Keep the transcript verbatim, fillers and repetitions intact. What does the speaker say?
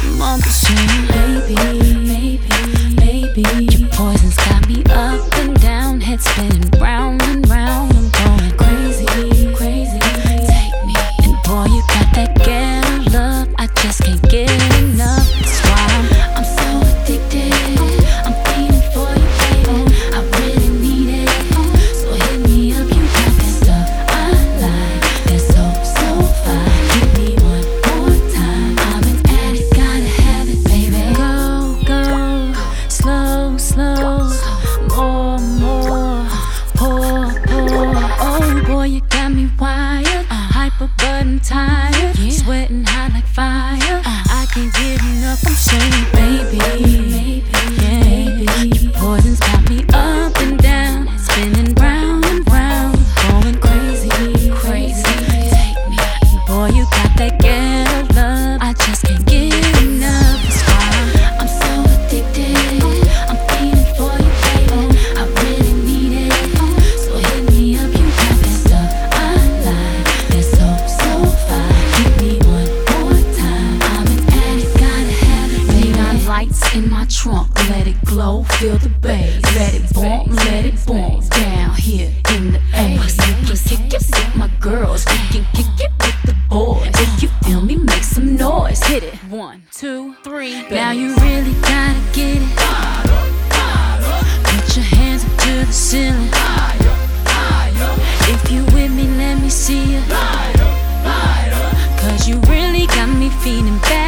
some other shit. Baby, baby, baby, your poison's got me up and down, head spinning round and round. I'm going crazy, crazy. Take me, and boy, you got that ghetto love. I just can't get enough. That's why I'm, I'm so addicted. I'm feeling for you, baby. I really need it. So hit me up, you got that stuff I like. That's so, so fine. Hit me one more time. I'm an addict, gotta have it, baby. Go, go, slow, slow. More, more, pour, pour. Oh boy, you got me wired. Hyper, but I'm tired. Sweating hot like fire. I can't get enough. I'm saying, baby, baby, yeah. Your poison's got me up and down, spinning round and round, going crazy, crazy. Take me, boy, you got that ghetto love. I just can't get enough. That's why I'm, I'm so addicted. I'm feeling for you, baby. I really need it. So hit me up, you got that stuff I like. That's so, so fine. Hit me one more time. I'm an addict, gotta have it. Neon lights in my trunk, let it glow, feel the bass. Let it boom, let it boom, down here in the A. You can kick it with my girls, we can kick it with the boys. If you feel me, make some noise. Hit it, one, two, three. Now you really gotta get it. Put your hands up to the ceiling. If you with me, let me see you. Cause you really got me feeling bad.